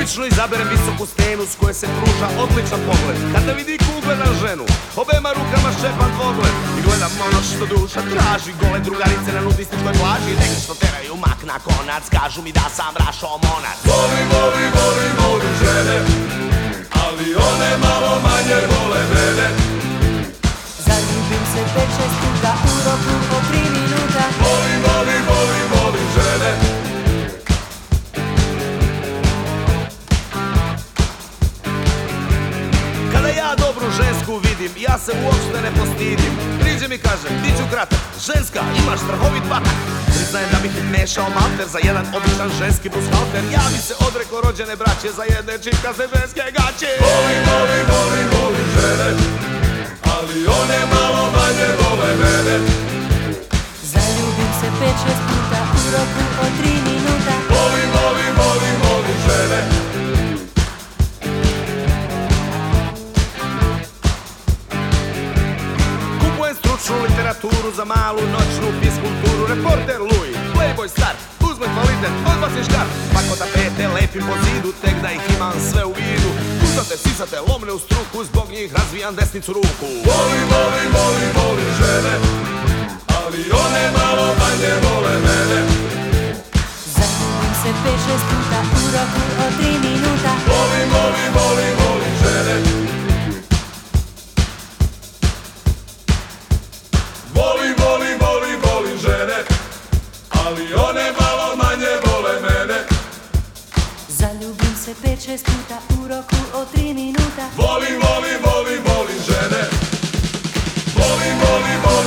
Obično izaberem visoku stenu s koje se pruža odličan pogled. Kada vidi kugle na ženu, obema rukama ščepam dvogled i gledam ono što duša traži. Gole drugarice na nudističkoj plaži, neke što teraju mak na konac, kažu mi da sam rašomonac. Volim, volim, volim, volim žene, ali one malo manje vole mene. Zaljubim se 5-6 puta u roku od 3 minuta. Volim, volim, volim, volim žene. Kada ja dobru žensku vidim, ja se uopšte ne postidim. Priđe mi kaže, ti ću kratak, ženska, imaš strahovit batak. Priznajem da bih mešao malter za jedan običan ženski bushalter. Ja bi se odrekao rođene braće za jedne čikaste ženske gaće. Volim, volim, volim, volim žene, ali one malo manje vole mene. Zaljubim se 5-6 puta u roku od 3 minuta. Volim, volim, volim, volim žene. Kupujem stručnu literaturu za malu noćnu fiskulturu. Reporter Louis, playboy star, uzme kvalitet, odbacim škar. Pako tapete lepim po zidu, tek da ih imam sve u vidu. Uzate, sisate, lomne u struku, zbog njih razvijam desnicu ruku. Volim, volim, volim, volim žene, ali one malo manje vole mene. Zaljubim se 5-6 puta u roku od 3 minuta. Volim, volim, volim, volim žene. Volim, volim, volim, volim žene, ali one malo manje vole mene. Zaljubim se 5-6 puta u roku od 3 minuta. Volim, volim, volim, volim žene. Volim, volim, volim.